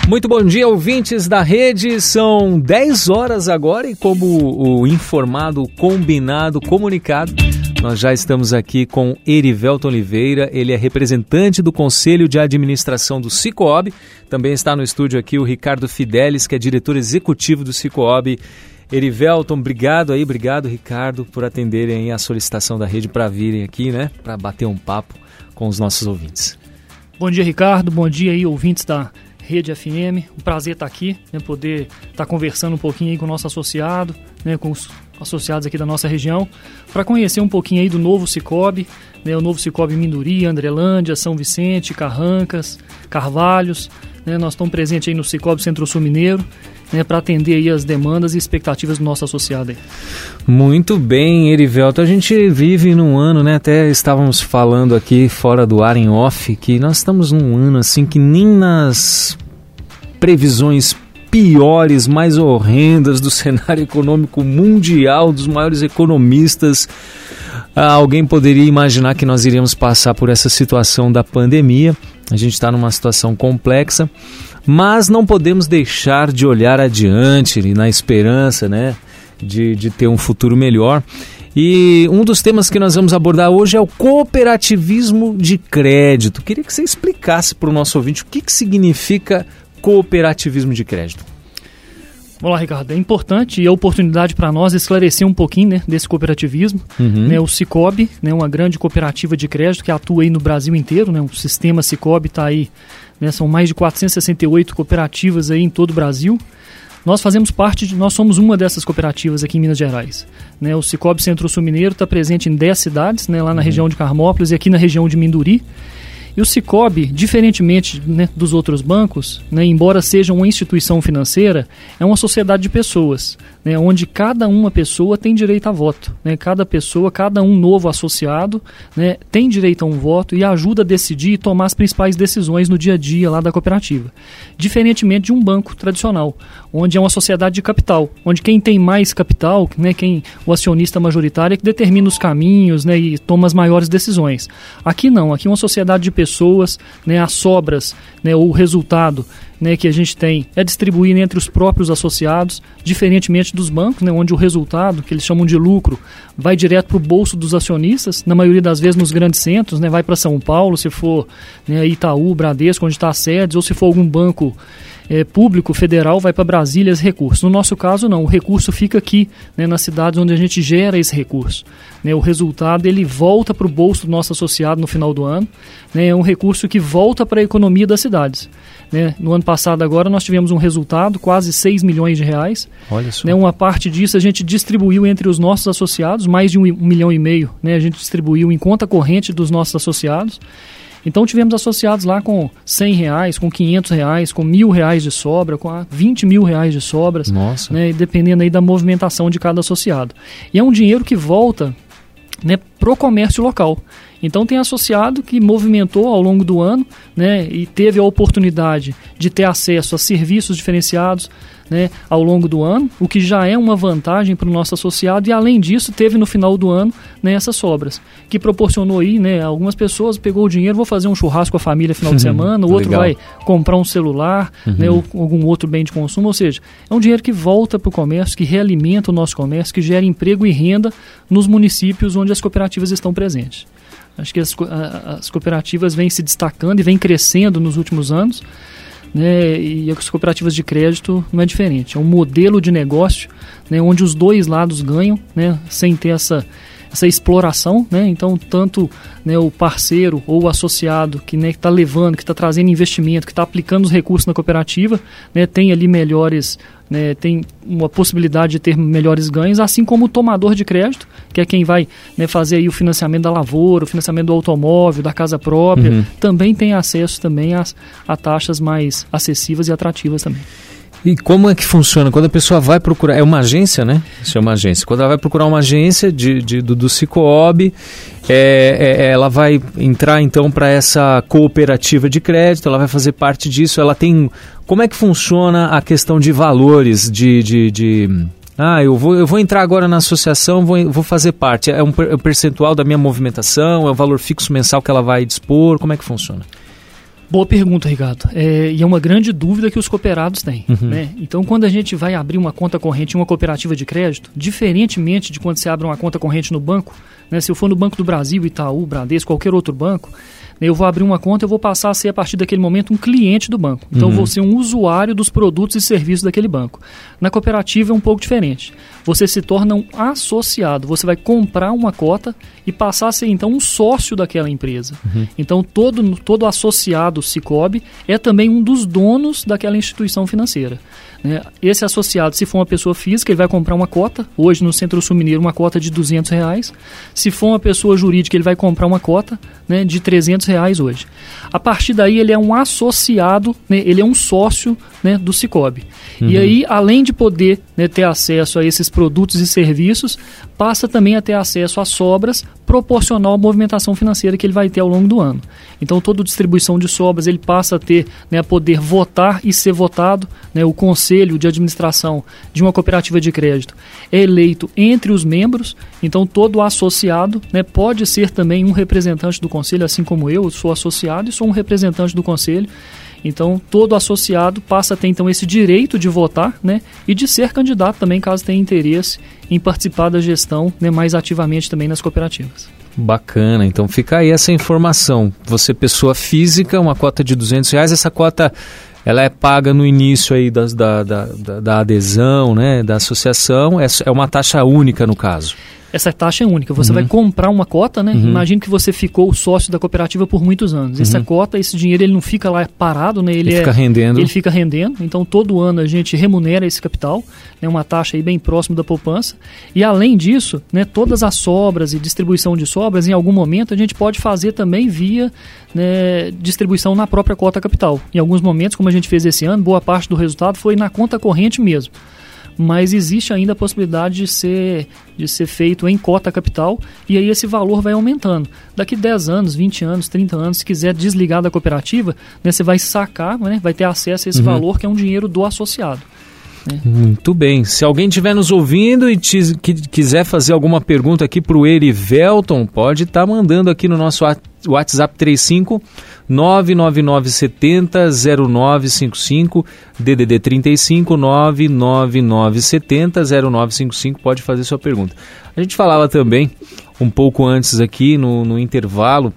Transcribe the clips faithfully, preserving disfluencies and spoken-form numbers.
Muito bom dia, ouvintes da rede. São dez horas agora e, como o informado, combinado, comunicado, nós já estamos aqui com Erivelton Oliveira. Ele é representante do Conselho de Administração do Sicob. Também está no estúdio aqui o Ricardo Fidelis, que é diretor executivo do Sicob. Erivelton, obrigado aí, obrigado Ricardo por atenderem a solicitação da rede para virem aqui, né, para bater um papo com os nossos ouvintes. Bom dia, Ricardo, bom dia aí, ouvintes da Rede F M. Um prazer estar aqui, né, poder estar conversando um pouquinho aí com o nosso associado, né, com os associados aqui da nossa região, para conhecer um pouquinho aí do novo Sicob, né, o novo Sicob Minduri, Andrelândia, São Vicente, Carrancas, Carvalhos, né, nós estamos presentes aí no Sicob Centro-Sul Mineiro, né, para atender aí as demandas e expectativas do nosso associado aí. Muito bem, Erivelton. A gente vive num ano, né? Até estávamos falando aqui fora do ar em off, que nós estamos num ano assim que nem nas previsões piores, mais horrendas do cenário econômico mundial, dos maiores economistas, alguém poderia imaginar que nós iríamos passar por essa situação da pandemia. A gente está numa situação complexa, mas não podemos deixar de olhar adiante e na esperança, né, de, de ter um futuro melhor. E um dos temas que nós vamos abordar hoje é o cooperativismo de crédito. Queria que você explicasse para o nosso ouvinte o que, que significa cooperativismo de crédito. Olá, Ricardo. É importante e é oportunidade para nós esclarecer um pouquinho, né, desse cooperativismo. Uhum. Né, o Sicob, né, uma grande cooperativa de crédito que atua aí no Brasil inteiro, né, o sistema Sicob está aí, né, são mais de quatrocentas e sessenta e oito cooperativas aí em todo o Brasil. Nós fazemos parte, de, nós somos uma dessas cooperativas aqui em Minas Gerais. Né, o Sicob Centro-Sul Mineiro está presente em dez cidades, né, lá na uhum. região de Carmópolis e aqui na região de Minduri. E o Sicob, diferentemente, né, dos outros bancos, né, embora seja uma instituição financeira, é uma sociedade de pessoas, né, onde cada uma pessoa tem direito a voto. Né, cada pessoa, cada um novo associado, né, tem direito a um voto e ajuda a decidir e tomar as principais decisões no dia a dia lá da cooperativa. Diferentemente de um banco tradicional, onde é uma sociedade de capital, onde quem tem mais capital, né, quem, o acionista majoritário é que determina os caminhos, né, e toma as maiores decisões. Aqui não, aqui é uma sociedade de pessoas. pessoas, né, as sobras, né, o resultado, né, que a gente tem é distribuído entre os próprios associados, diferentemente dos bancos, né, onde o resultado, que eles chamam de lucro, vai direto para o bolso dos acionistas, na maioria das vezes nos grandes centros, né, vai para São Paulo, se for, né, Itaú, Bradesco, onde está a sede, ou se for algum banco É, público, federal, vai para Brasília esse recurso. No nosso caso, não. O recurso fica aqui, né, nas cidades onde a gente gera esse recurso. Né, o resultado, ele volta para o bolso do nosso associado no final do ano. Né, é um recurso que volta para a economia das cidades. Né, no ano passado, agora, nós tivemos um resultado, quase seis milhões de reais. Olha só. Né, uma parte disso a gente distribuiu entre os nossos associados, mais de um, um milhão e meio, né, a gente distribuiu em conta corrente dos nossos associados. Então tivemos associados lá com cem reais, com quinhentos reais, com mil reais de sobra, com vinte mil reais de sobras. Nossa. Né, dependendo aí da movimentação de cada associado. E é um dinheiro que volta, né, para o comércio local. Então tem associado que movimentou ao longo do ano, né, e teve a oportunidade de ter acesso a serviços diferenciados, né, ao longo do ano, o que já é uma vantagem para o nosso associado, e além disso teve no final do ano, né, essas sobras, que proporcionou aí, né, algumas pessoas pegou o dinheiro, vou fazer um churrasco com a família final de semana, o outro Legal. vai comprar um celular, uhum. né, ou algum outro bem de consumo, ou seja, é um dinheiro que volta para o comércio, que realimenta o nosso comércio, que gera emprego e renda nos municípios onde as cooperativas estão presentes. Acho que as, as cooperativas vêm se destacando e vêm crescendo nos últimos anos, né, e as cooperativas de crédito não é diferente. É um modelo de negócio, né, onde os dois lados ganham, né, sem ter essa, essa exploração. Né, então, tanto, né, o parceiro ou o associado que está, né, levando, que está trazendo investimento, que está aplicando os recursos na cooperativa, né, tem ali melhores... Né, tem uma possibilidade de ter melhores ganhos, assim como o tomador de crédito, que é quem vai, né, fazer aí o financiamento da lavoura, o financiamento do automóvel, da casa própria, uhum. também tem acesso também a, a taxas mais acessíveis e atrativas também. E como é que funciona? Quando a pessoa vai procurar... É uma agência, né? Isso é uma agência. Quando ela vai procurar uma agência de, de, do, do Sicob, é, é, ela vai entrar, então, para essa cooperativa de crédito, ela vai fazer parte disso, ela tem... Como é que funciona a questão de valores, de... de, de... Ah, eu vou, eu vou entrar agora na associação, vou, vou fazer parte. É um, é um percentual da minha movimentação? É o valor fixo mensal que ela vai dispor? Como é que funciona? Boa pergunta, Ricardo. É, e é uma grande dúvida que os cooperados têm. Uhum. Né? Então, quando a gente vai abrir uma conta corrente em uma cooperativa de crédito, diferentemente de quando você abre uma conta corrente no banco, né, se eu for no Banco do Brasil, Itaú, Bradesco, qualquer outro banco, né, eu vou abrir uma conta, eu vou passar a ser, a partir daquele momento, um cliente do banco. Então, uhum. eu vou ser um usuário dos produtos e serviços daquele banco. Na cooperativa é um pouco diferente. Você se torna um associado. Você vai comprar uma cota e passar a ser, então, um sócio daquela empresa. Uhum. Então, todo, todo associado Sicoob é também um dos donos daquela instituição financeira. Né? Esse associado, se for uma pessoa física, ele vai comprar uma cota. Hoje, no Centro-Sul Mineiro, uma cota de duzentos reais. Se for uma pessoa jurídica, ele vai comprar uma cota, né, de trezentos reais hoje. A partir daí, ele é um associado, né, ele é um sócio, né, do Sicoob. Uhum. E aí, além de poder, né, ter acesso a esses produtos e serviços, passa também a ter acesso às sobras proporcional à movimentação financeira que ele vai ter ao longo do ano. Então, toda distribuição de sobras, ele passa a ter, né, a poder votar e ser votado. Né, o conselho de administração de uma cooperativa de crédito é eleito entre os membros. Então, todo associado, né, pode ser também um representante do conselho, assim como eu, eu sou associado e sou um representante do conselho. Então, todo associado passa a ter, então, esse direito de votar, né, e de ser candidato também, caso tenha interesse em participar da gestão, né, mais ativamente também nas cooperativas. Bacana, então fica aí essa informação. Você, pessoa física, uma cota de duzentos reais, essa cota ela é paga no início aí das, da, da, da, da adesão, né, da associação, é, é uma taxa única no caso. Essa taxa é única. Você uhum. vai comprar uma cota, né? Uhum. Imagine que você ficou sócio da cooperativa por muitos anos. Uhum. Essa cota, esse dinheiro, ele não fica lá parado, né? Ele, ele é, fica rendendo. Ele fica rendendo. Então, todo ano a gente remunera esse capital, né? Uma taxa aí bem próxima da poupança. E, além disso, né, todas as sobras e distribuição de sobras, em algum momento, a gente pode fazer também via, né, distribuição na própria cota capital. Em alguns momentos, como a gente fez esse ano, boa parte do resultado foi na conta corrente mesmo. Mas existe ainda a possibilidade de ser, de ser feito em cota capital, e aí esse valor vai aumentando. Daqui dez anos, vinte anos, trinta anos, se quiser desligar da cooperativa, né, você vai sacar, né, vai ter acesso a esse uhum. valor, que é um dinheiro do associado. Né? Muito bem. Se alguém estiver nos ouvindo e te, que, quiser fazer alguma pergunta aqui para o Erivelton, pode estar tá mandando aqui no nosso WhatsApp trinta e cinco, nove nove nove sete zero, zero nove cinco cinco, D D D trinta e cinco, nove nove nove sete zero, zero nove cinco cinco, pode fazer sua pergunta. A gente falava também, um pouco antes aqui, no, no intervalo,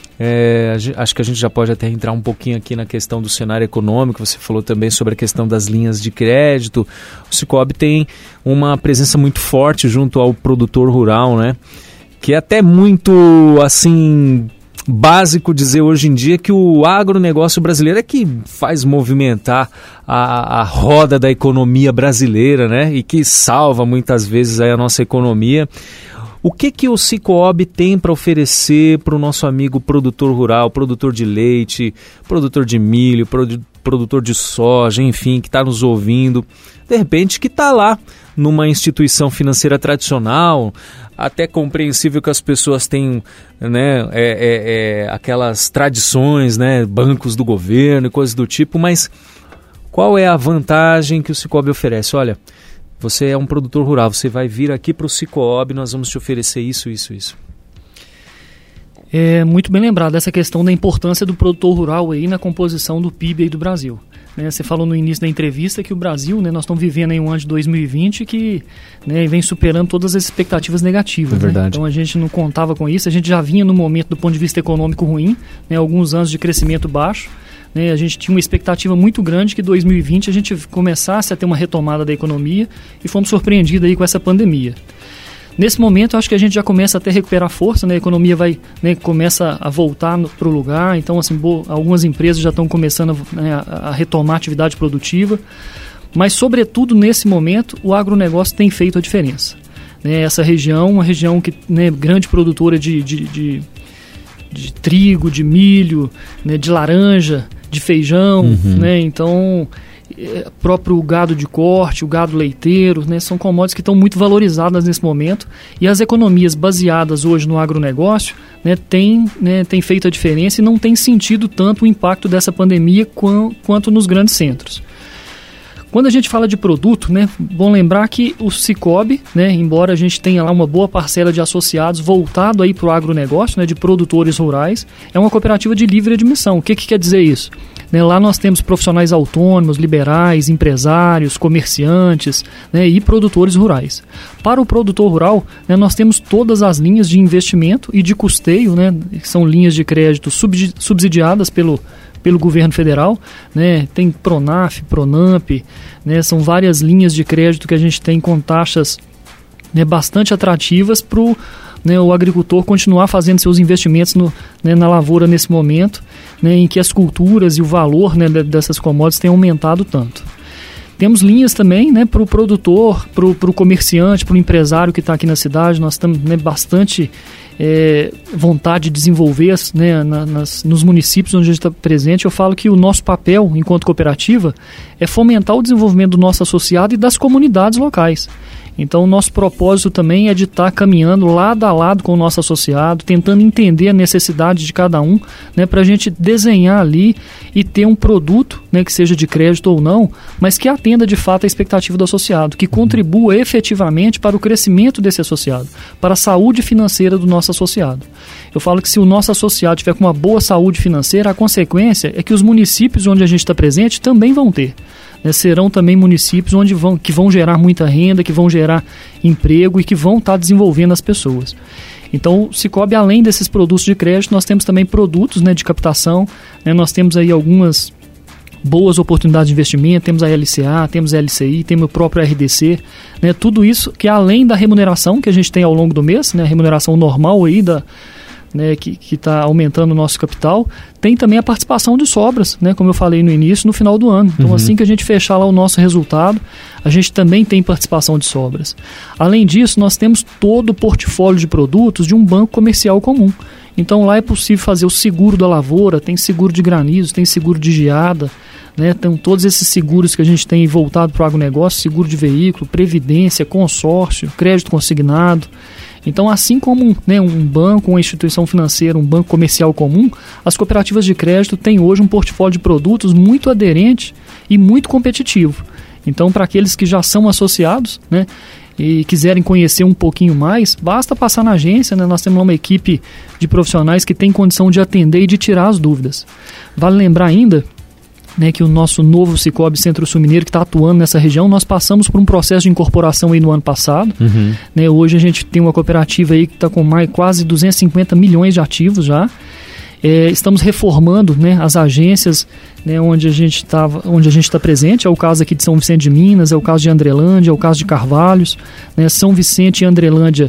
é, acho que a gente já pode até entrar um pouquinho aqui na questão do cenário econômico. Você falou também sobre a questão das linhas de crédito. O Sicoob tem uma presença muito forte junto ao produtor rural, né? Que é até muito, assim, básico dizer hoje em dia que o agronegócio brasileiro é que faz movimentar a, a roda da economia brasileira, né? E que salva muitas vezes aí a nossa economia. O que, que o Sicoob tem para oferecer para o nosso amigo produtor rural, produtor de leite, produtor de milho, produ- produtor de soja, enfim, que está nos ouvindo, de repente que está lá numa instituição financeira tradicional, até compreensível que as pessoas têm, né, é, é, é, aquelas tradições, né, bancos do governo e coisas do tipo, mas qual é a vantagem que o Sicoob oferece? Olha, você é um produtor rural, você vai vir aqui para o Sicoob, nós vamos te oferecer isso, isso, isso. É muito bem lembrado essa questão da importância do produtor rural aí na composição do P I B aí do Brasil. Né, você falou no início da entrevista que o Brasil, né, nós estamos vivendo em um ano de dois mil e vinte que, né, vem superando todas as expectativas negativas. É verdade. Né? Então a gente não contava com isso, a gente já vinha no momento do ponto de vista econômico ruim, né, alguns anos de crescimento baixo. Né, a gente tinha uma expectativa muito grande que em dois mil e vinte a gente começasse a ter uma retomada da economia e fomos surpreendidos aí com essa pandemia. Nesse momento, eu acho que a gente já começa a até recuperar força, né? A economia vai, né, começa a voltar para o lugar, então assim, bo- algumas empresas já estão começando a, né, a retomar a atividade produtiva, mas sobretudo nesse momento o agronegócio tem feito a diferença. Né, essa região, uma região que, né, grande produtora de, de, de, de trigo, de milho, né, de laranja, de feijão, uhum. né, então é, próprio gado de corte, o gado leiteiro, né, são commodities que estão muito valorizadas nesse momento, e as economias baseadas hoje no agronegócio, né, têm, né, têm feito a diferença e não tem sentido tanto o impacto dessa pandemia qu- quanto nos grandes centros. Quando a gente fala de produto, né, bom lembrar que o Cicobi, né, embora a gente tenha lá uma boa parcela de associados voltado aí para o agronegócio, né, de produtores rurais, é uma cooperativa de livre admissão. O que, que quer dizer isso? Né, lá nós temos profissionais autônomos, liberais, empresários, comerciantes, né, e produtores rurais. Para o produtor rural, né, nós temos todas as linhas de investimento e de custeio, né, que são linhas de crédito subsidiadas pelo pelo governo federal, né? Tem Pronaf, Pronamp, né? São várias linhas de crédito que a gente tem com taxas, né, bastante atrativas para o, né, o agricultor continuar fazendo seus investimentos no, né, na lavoura nesse momento, né, em que as culturas e o valor, né, dessas commodities têm aumentado tanto. Temos linhas também, né, para o produtor, para o comerciante, para o empresário que está aqui na cidade. Nós estamos, né, bastante é, vontade de desenvolver, né, na, nas, nos municípios onde a gente está presente. Eu falo que o nosso papel, enquanto cooperativa, é fomentar o desenvolvimento do nosso associado e das comunidades locais. Então, o nosso propósito também é de estar caminhando lado a lado com o nosso associado, tentando entender a necessidade de cada um, né, para a gente desenhar ali e ter um produto, né, que seja de crédito ou não, mas que atenda de fato a expectativa do associado, que contribua efetivamente para o crescimento desse associado, para a saúde financeira do nosso associado. Eu falo que se o nosso associado tiver com uma boa saúde financeira, a consequência é que os municípios onde a gente está presente também vão ter. Né, serão também municípios onde vão, que vão gerar muita renda, que vão gerar emprego e que vão estar desenvolvendo as pessoas. Então, o Cicobi, além desses produtos de crédito, nós temos também produtos, né, de captação, né, nós temos aí algumas boas oportunidades de investimento, temos a L C A, temos a L C I, temos o próprio R D C, né, tudo isso que além da remuneração que a gente tem ao longo do mês, né, a remuneração normal aí da... Né, que está aumentando o nosso capital, tem também a participação de sobras, né, como eu falei no início, no final do ano. Então, uhum. assim que a gente fechar lá o nosso resultado, a gente também tem participação de sobras. Além disso, nós temos todo o portfólio de produtos de um banco comercial comum. Então, lá é possível fazer o seguro da lavoura, tem seguro de granizo, tem seguro de geada, né, tem todos esses seguros que a gente tem voltado para o agronegócio, seguro de veículo, previdência, consórcio, crédito consignado. Então, assim como, né, um banco, uma instituição financeira, um banco comercial comum, as cooperativas de crédito têm hoje um portfólio de produtos muito aderente e muito competitivo. Então, para aqueles que já são associados, né, e quiserem conhecer um pouquinho mais, basta passar na agência, né, nós temos uma equipe de profissionais que tem condição de atender e de tirar as dúvidas. Vale lembrar ainda, né, que o nosso novo Cicobi Centro-Sul Mineiro, que está atuando nessa região, nós passamos por um processo de incorporação aí no ano passado. Uhum. Né, hoje a gente tem uma cooperativa aí que está com mais quase duzentos e cinquenta milhões de ativos já. É, estamos reformando, né, as agências, né, onde a gente estava, onde a gente está presente. É o caso aqui de São Vicente de Minas, é o caso de Andrelândia, é o caso de Carvalhos, né, São Vicente e Andrelândia.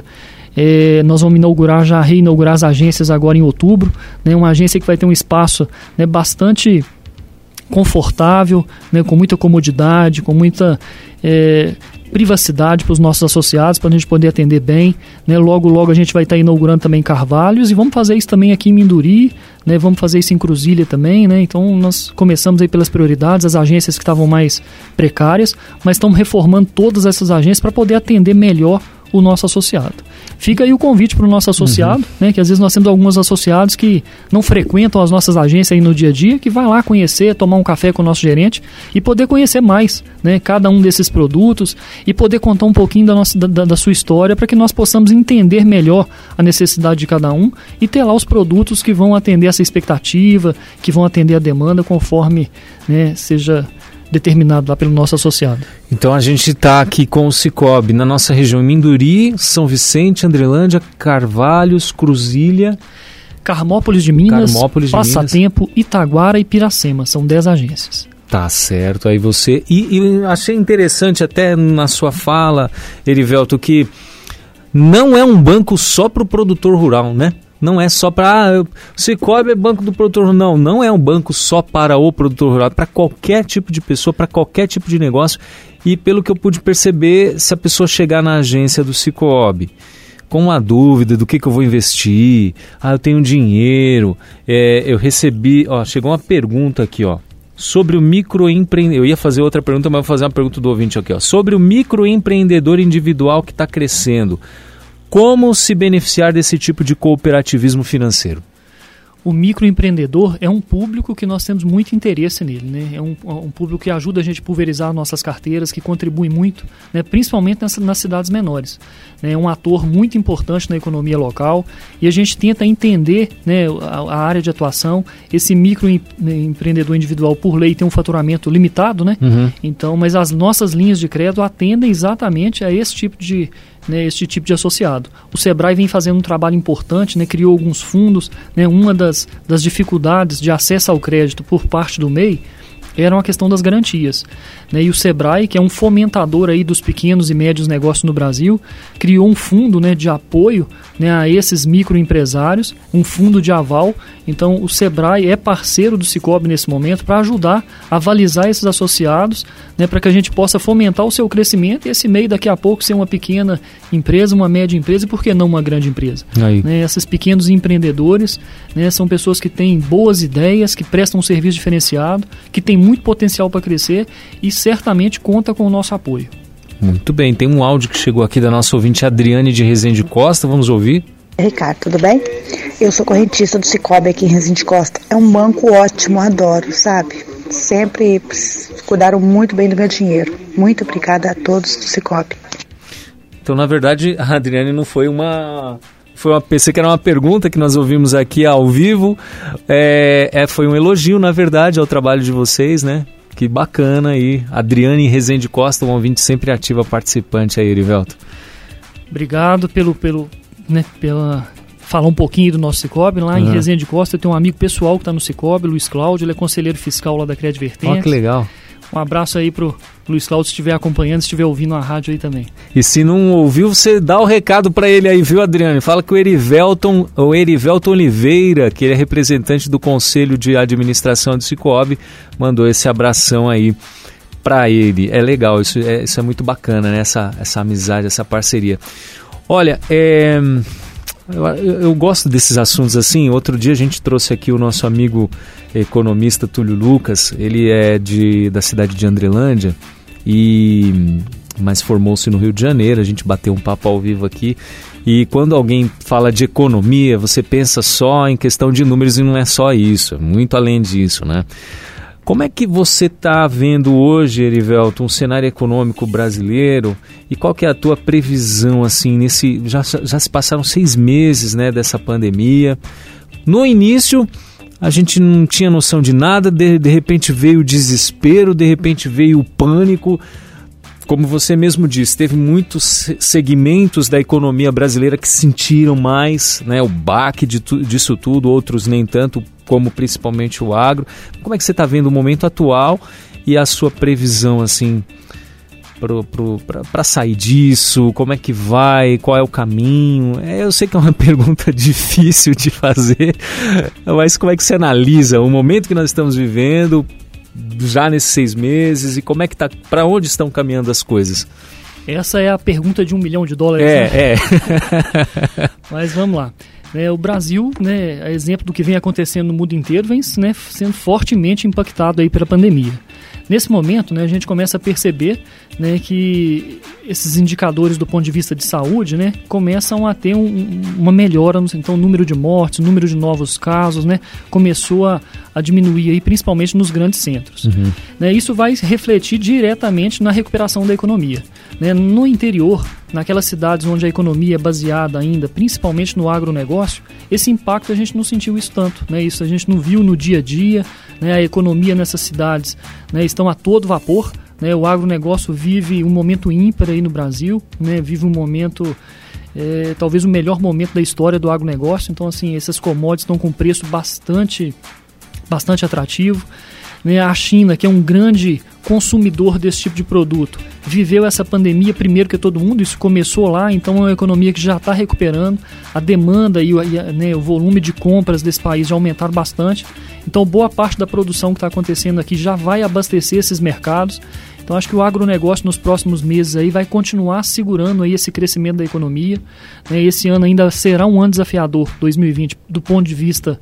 É, nós vamos inaugurar, já reinaugurar as agências agora em outubro, né, uma agência que vai ter um espaço, né, bastante confortável, né, com muita comodidade, com muita é, privacidade para os nossos associados, para a gente poder atender bem, né? Logo, logo a gente vai estar inaugurando também Carvalhos e vamos fazer isso também aqui em Minduri, né? Vamos fazer isso em Cruzília também, né? Então nós começamos aí pelas prioridades, as agências que estavam mais precárias, mas estamos reformando todas essas agências para poder atender melhor o nosso associado. Fica aí o convite para o nosso associado, uhum. né, que às vezes nós temos alguns associados que não frequentam as nossas agências aí no dia a dia, que vai lá conhecer, tomar um café com o nosso gerente e poder conhecer mais, né, cada um desses produtos e poder contar um pouquinho da, nossa, da, da sua história para que nós possamos entender melhor a necessidade de cada um e ter lá os produtos que vão atender essa expectativa, que vão atender a demanda conforme, né, seja determinado lá pelo nosso associado. Então a gente está aqui com o Cicobi na nossa região, Minduri, São Vicente, Andrelândia, Carvalhos, Cruzília, Carmópolis de Minas, Carmópolis de Passatempo, Minas. Itaguara e Piracema. São dez agências. Tá certo, aí você... E, e achei interessante até na sua fala, Erivelto, que não é um banco só para o produtor rural, né? Não é só para... Ah, o Cicobi é banco do produtor rural. Não, não é um banco só para o produtor rural. É para qualquer tipo de pessoa, para qualquer tipo de negócio. E pelo que eu pude perceber, se a pessoa chegar na agência do Cicobi com uma dúvida do que, que eu vou investir, ah, eu tenho dinheiro, é, eu recebi... Ó, chegou uma pergunta aqui, ó. Sobre o microempreendedor... Eu ia fazer outra pergunta, mas vou fazer uma pergunta do ouvinte aqui, ó. Sobre o microempreendedor individual que está crescendo. Como se beneficiar desse tipo de cooperativismo financeiro? o microempreendedor é um público que nós temos muito interesse nele, né? É um, um público que ajuda a gente a pulverizar nossas carteiras, que contribui muito, né? Principalmente nessa, nas cidades menores. É um ator muito importante na economia local e a gente tenta entender, né, a, a área de atuação. Esse microempreendedor individual, por lei, tem um faturamento limitado, né? Uhum. Então, mas as nossas linhas de crédito atendem exatamente a esse tipo de Né, este tipo de associado. O Sebrae vem fazendo um trabalho importante, né, criou alguns fundos, né, uma das, das dificuldades de acesso ao crédito por parte do M E I era uma questão das garantias, né, e o Sebrae, que é um fomentador aí dos pequenos e médios negócios no Brasil, criou um fundo, né, de apoio, né, a esses microempresários, um fundo de aval. Então o Sebrae é parceiro do Sicoob nesse momento para ajudar a avalizar esses associados, né, para que a gente possa fomentar o seu crescimento e esse M E I daqui a pouco ser uma pequena empresa, uma média empresa e por que não uma grande empresa. Né, esses pequenos empreendedores, né, são pessoas que têm boas ideias, que prestam um serviço diferenciado, que têm muito potencial para crescer e certamente conta com o nosso apoio. Muito bem, tem um áudio que chegou aqui da nossa ouvinte Adriane de Resende Costa, vamos ouvir? Ricardo, tudo bem? Eu sou correntista do Sicoob aqui em Resende Costa. É um banco ótimo, adoro, sabe? Sempre cuidaram muito bem do meu dinheiro. Muito obrigada a todos do Sicoob. Então, na verdade, a Adriane não foi uma... Foi uma, pensei que era uma pergunta que nós ouvimos aqui ao vivo. É, é, foi um elogio, na verdade, ao trabalho de vocês, né? Que bacana aí. Adriane Resende Costa, um ouvinte sempre ativa participante aí, Erivelto. Obrigado pelo, pelo, né, pela... falar um pouquinho do nosso Sicoob. Lá uhum. em Resende Costa eu tenho um amigo pessoal que está no Sicoob, Luiz Cláudio, ele é conselheiro fiscal lá da Crédito Vertentes. Ó, que legal. Um abraço aí pro Luiz Cláudio, se estiver acompanhando, se estiver ouvindo a rádio aí também. E se não ouviu, você dá o recado para ele aí, viu, Adriane? Fala que o Erivelton, o Erivelton Oliveira, que ele é representante do Conselho de Administração do Sicoob, mandou esse abração aí para ele. É legal, isso é, isso é muito bacana, né? Essa, essa amizade, essa parceria. Olha, é... Eu, eu, eu gosto desses assuntos assim. Outro dia a gente trouxe aqui o nosso amigo economista Túlio Lucas. Ele é de, da cidade de Andrelândia, e, mas formou-se no Rio de Janeiro. A gente bateu um papo ao vivo aqui. E quando alguém fala de economia, você pensa só em questão de números, e não é só isso, é muito além disso, né? Como é que você está vendo hoje, Erivelton, um cenário econômico brasileiro, e qual que é a tua previsão, assim, nesse... Já, já se passaram seis meses, né, dessa pandemia. No início, a gente não tinha noção de nada, de, de repente veio o desespero, de repente veio o pânico. Como você mesmo disse, teve muitos segmentos da economia brasileira que sentiram mais, né, o baque de tu, disso tudo, outros nem tanto, como principalmente o agro. Como é que você está vendo o momento atual e a sua previsão, assim, para sair disso? Como é que vai? Qual é o caminho? É, eu sei que é uma pergunta difícil de fazer, mas como é que você analisa o momento que nós estamos vivendo já nesses seis meses e como é que tá, para onde estão caminhando as coisas? Essa é a pergunta de um milhão de dólares. É, né? é. Mas vamos lá. É, o Brasil, né, a exemplo do que vem acontecendo no mundo inteiro, vem, né, sendo fortemente impactado aí pela pandemia. Nesse momento, né, a gente começa a perceber, né, que esses indicadores do ponto de vista de saúde, né, começam a ter um, uma melhora. Então, o número de mortes, o número de novos casos, né, começou a, a diminuir, aí, principalmente nos grandes centros. Uhum. Né, isso vai refletir diretamente na recuperação da economia. Né, no interior, naquelas cidades onde a economia é baseada ainda, principalmente no agronegócio, esse impacto a gente não sentiu isso tanto. Né, isso a gente não viu no dia a dia. Né, a economia nessas cidades, né, estão a todo vapor. Né, o agronegócio vive um momento ímpar aí no Brasil, né, vive um momento, é, talvez o melhor momento da história do agronegócio. Então, assim, essas commodities estão com preço bastante, bastante atrativo. Né, a China, que é um grande consumidor desse tipo de produto, viveu essa pandemia primeiro que todo mundo, isso começou lá, então é uma economia que já está recuperando, a demanda e, e né, o volume de compras desse país já aumentaram bastante, então boa parte da produção que está acontecendo aqui já vai abastecer esses mercados. Então acho que o agronegócio nos próximos meses aí vai continuar segurando aí esse crescimento da economia. Né, esse ano ainda será um ano desafiador, dois mil e vinte, do ponto de vista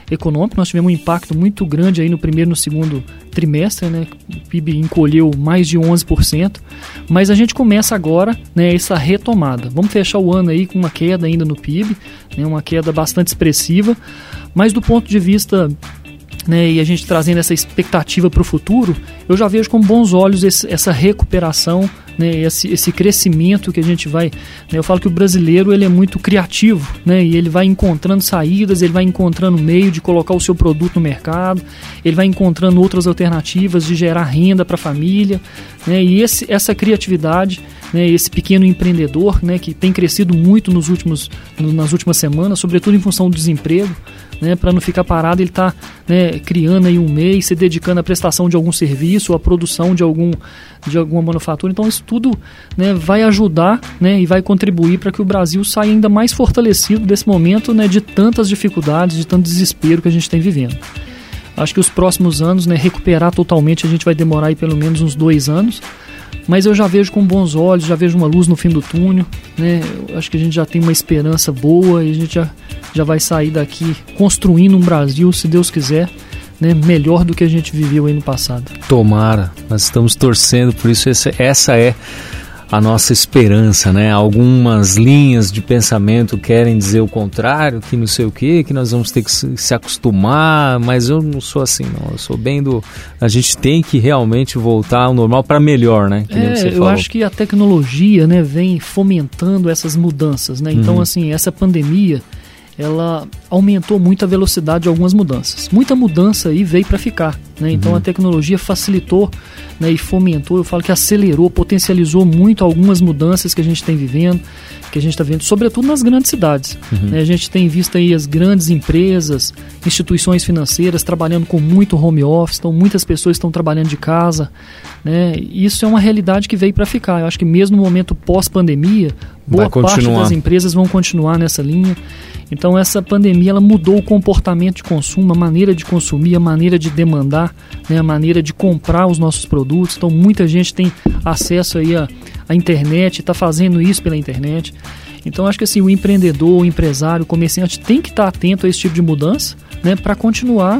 econômico. Nós tivemos um impacto muito grande aí no primeiro e no segundo trimestre, né? O P I B encolheu mais de onze por cento, mas a gente começa agora, né, essa retomada. Vamos fechar o ano aí com uma queda ainda no P I B, né, uma queda bastante expressiva, mas do ponto de vista, né, e a gente trazendo essa expectativa para o futuro, eu já vejo com bons olhos esse, essa recuperação, né, esse, esse crescimento que a gente vai, né, eu falo que o brasileiro ele é muito criativo, né, e ele vai encontrando saídas, ele vai encontrando meio de colocar o seu produto no mercado, ele vai encontrando outras alternativas de gerar renda para a família, né, e esse, essa criatividade, né, esse pequeno empreendedor, né, que tem crescido muito nos últimos, nas últimas semanas, sobretudo em função do desemprego, né, para não ficar parado, ele está, né, criando aí um MEI, se dedicando à prestação de algum serviço, ou à produção de, algum, de alguma manufatura. Então isso tudo, né, vai ajudar, né, e vai contribuir para que o Brasil saia ainda mais fortalecido desse momento, né, de tantas dificuldades, de tanto desespero que a gente tem vivendo. Acho que os próximos anos, né, recuperar totalmente, a gente vai demorar aí pelo menos uns dois anos, mas eu já vejo com bons olhos, já vejo uma luz no fim do túnel, né? Eu acho que a gente já tem uma esperança boa e a gente já, já vai sair daqui construindo um Brasil, se Deus quiser, né, melhor do que a gente viveu aí no passado. Tomara, nós estamos torcendo por isso, essa, essa é a nossa esperança, né? Algumas linhas de pensamento querem dizer o contrário, que não sei o quê, que nós vamos ter que se acostumar, mas eu não sou assim, não. Eu sou bem do... A gente tem que realmente voltar ao normal para melhor, né? Que nem é, você eu falou. acho que a tecnologia, né, vem fomentando essas mudanças, né? Então, uhum. assim, essa pandemia, ela aumentou muito a velocidade de algumas mudanças. Muita mudança aí veio para ficar, né? Então uhum. a tecnologia facilitou, né, e fomentou, eu falo que acelerou, potencializou muito algumas mudanças que a gente tem vivendo, que a gente está vendo, sobretudo nas grandes cidades. Uhum. Né? A gente tem visto aí as grandes empresas, instituições financeiras trabalhando com muito home office, então muitas pessoas estão trabalhando de casa, né? Isso é uma realidade que veio para ficar. Eu acho que mesmo no momento pós-pandemia, boa parte das empresas vão continuar nessa linha. Então essa pandemia ela mudou o comportamento de consumo, a maneira de consumir, a maneira de demandar, né, a maneira de comprar os nossos produtos. Então muita gente tem acesso aí à, à internet, está fazendo isso pela internet. Então acho que assim, o empreendedor, o empresário, o comerciante tem que estar atento a esse tipo de mudança, né, para continuar,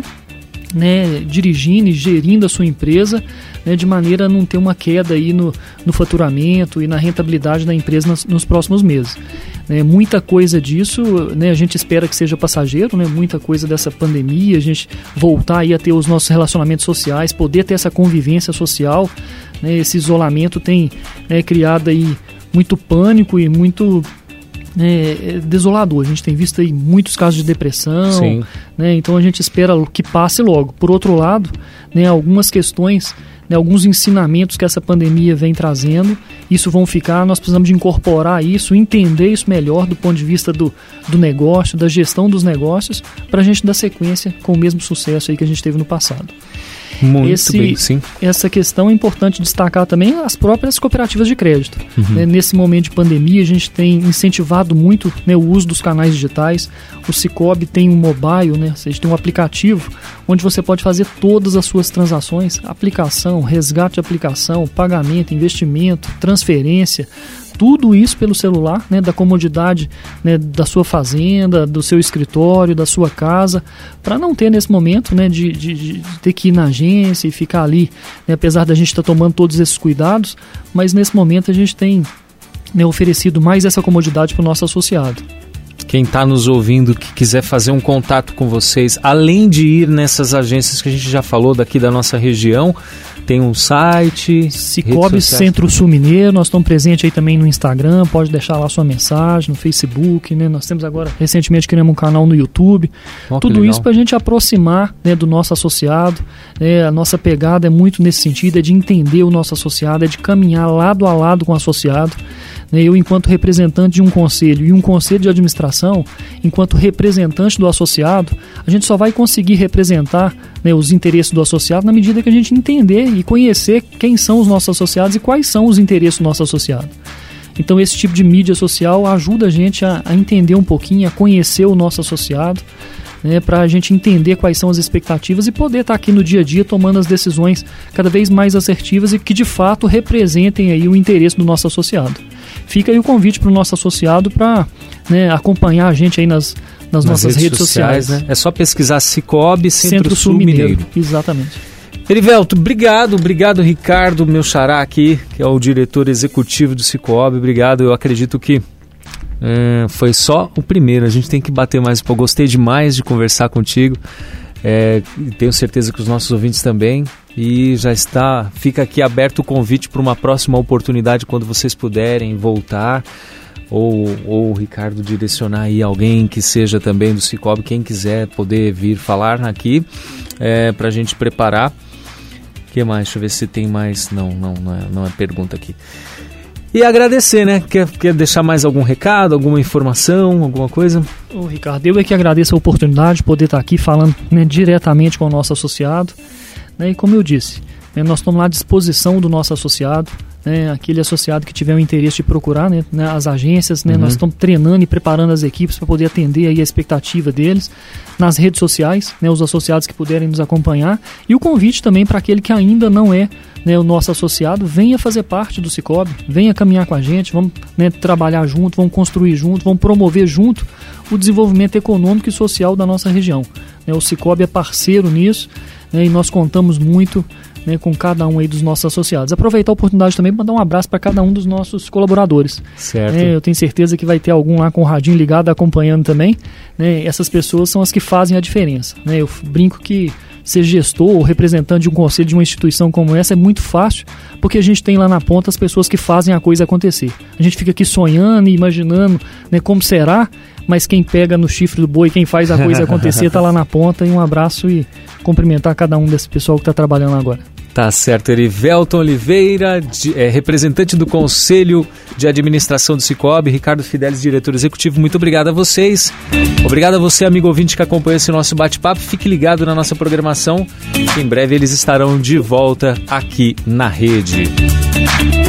né, dirigindo e gerindo a sua empresa, né, de maneira a não ter uma queda aí no, no faturamento e na rentabilidade da empresa nos, nos próximos meses. É, muita coisa disso, né, a gente espera que seja passageiro, né, muita coisa dessa pandemia, a gente voltar aí a ter os nossos relacionamentos sociais, poder ter essa convivência social, né, esse isolamento tem, né, criado aí muito pânico e muito é, desolador. A gente tem visto aí muitos casos de depressão, né, então a gente espera que passe logo. Por outro lado, né, algumas questões, né, alguns ensinamentos que essa pandemia vem trazendo, isso vão ficar, nós precisamos de incorporar isso, entender isso melhor do ponto de vista do, do negócio, da gestão dos negócios, para a gente dar sequência com o mesmo sucesso aí que a gente teve no passado. Muito Esse, bem, sim. Essa questão é importante destacar também as próprias cooperativas de crédito. Uhum. Né, nesse momento de pandemia, a gente tem incentivado muito, né, o uso dos canais digitais. O Sicoob tem um mobile, né, ou seja, tem um aplicativo onde você pode fazer todas as suas transações, aplicação, resgate de aplicação, pagamento, investimento, transferência, tudo isso pelo celular, né, da comodidade, né, da sua fazenda, do seu escritório, da sua casa, para não ter nesse momento, né, de, de, de ter que ir na agência e ficar ali, né, apesar da gente estar tá tomando todos esses cuidados, mas nesse momento a gente tem, né, oferecido mais essa comodidade para o nosso associado. Quem está nos ouvindo, que quiser fazer um contato com vocês, além de ir nessas agências que a gente já falou daqui da nossa região, tem um site... Sicoob Centro Sul Mineiro, nós estamos presentes aí também no Instagram, pode deixar lá sua mensagem, no Facebook, né? Nós temos agora, recentemente, criamos um canal no YouTube. Oh, tudo isso para a gente aproximar, né, do nosso associado, né? A nossa pegada é muito nesse sentido, é de entender o nosso associado, é de caminhar lado a lado com o associado. Eu, enquanto representante de um conselho e um conselho de administração, enquanto representante do associado, a gente só vai conseguir representar, né, os interesses do associado na medida que a gente entender e conhecer quem são os nossos associados e quais são os interesses do nosso associado. Então esse tipo de mídia social ajuda a gente a, a entender um pouquinho, a conhecer o nosso associado, né, para a gente entender quais são as expectativas e poder estar aqui no dia a dia tomando as decisões cada vez mais assertivas e que de fato representem aí o interesse do nosso associado. Fica aí o convite para o nosso associado para, né, acompanhar a gente aí nas, nas, nas nossas redes, redes sociais. sociais. Né? É só pesquisar Cicobi Centro-Sul Centro Mineiro. Mineiro. Exatamente. Erivelto, obrigado, obrigado Ricardo, meu xará aqui, que é o diretor executivo do Cicobi, obrigado, eu acredito que é, foi só o primeiro, a gente tem que bater mais, pô, gostei demais de conversar contigo, é, tenho certeza que os nossos ouvintes também, e já está, fica aqui aberto o convite para uma próxima oportunidade quando vocês puderem voltar, ou, ou o Ricardo direcionar aí alguém que seja também do Cicobi, quem quiser poder vir falar aqui, é, para a gente preparar. O que mais? Deixa eu ver se tem mais. Não, não, não é, não é pergunta aqui. E agradecer, né? Quer, quer deixar mais algum recado, alguma informação, alguma coisa? Ô, Ricardo, eu é que agradeço a oportunidade de poder estar aqui falando, né, diretamente com o nosso associado. Né, e como eu disse, né, nós estamos lá à disposição do nosso associado. Né, aquele associado que tiver o interesse de procurar, né, né, as agências, né, uhum. nós estamos treinando e preparando as equipes para poder atender aí a expectativa deles nas redes sociais, né, os associados que puderem nos acompanhar, e o convite também para aquele que ainda não é, né, o nosso associado, venha fazer parte do Cicobi, venha caminhar com a gente, vamos, né, trabalhar junto, vamos construir junto, vamos promover junto o desenvolvimento econômico e social da nossa região. Né, o Cicobi é parceiro nisso, né, e nós contamos muito, né, com cada um aí dos nossos associados. Aproveitar a oportunidade também para mandar um abraço para cada um dos nossos colaboradores. Certo. É, eu tenho certeza que vai ter algum lá com o radinho ligado acompanhando também. Né, essas pessoas são as que fazem a diferença. Né, eu brinco que ser gestor ou representante de um conselho de uma instituição como essa é muito fácil, porque a gente tem lá na ponta as pessoas que fazem a coisa acontecer. A gente fica aqui sonhando e imaginando, né, como será, mas quem pega no chifre do boi, quem faz a coisa acontecer está lá na ponta. E um abraço e cumprimentar cada um desse pessoal que está trabalhando agora. Tá certo, Erivelton Oliveira, de, é, representante do Conselho de Administração do Cicobi, Ricardo Fidelis, diretor executivo, muito obrigado a vocês. Obrigado a você, amigo ouvinte, que acompanha esse nosso bate-papo. Fique ligado na nossa programação, que em breve eles estarão de volta aqui na rede.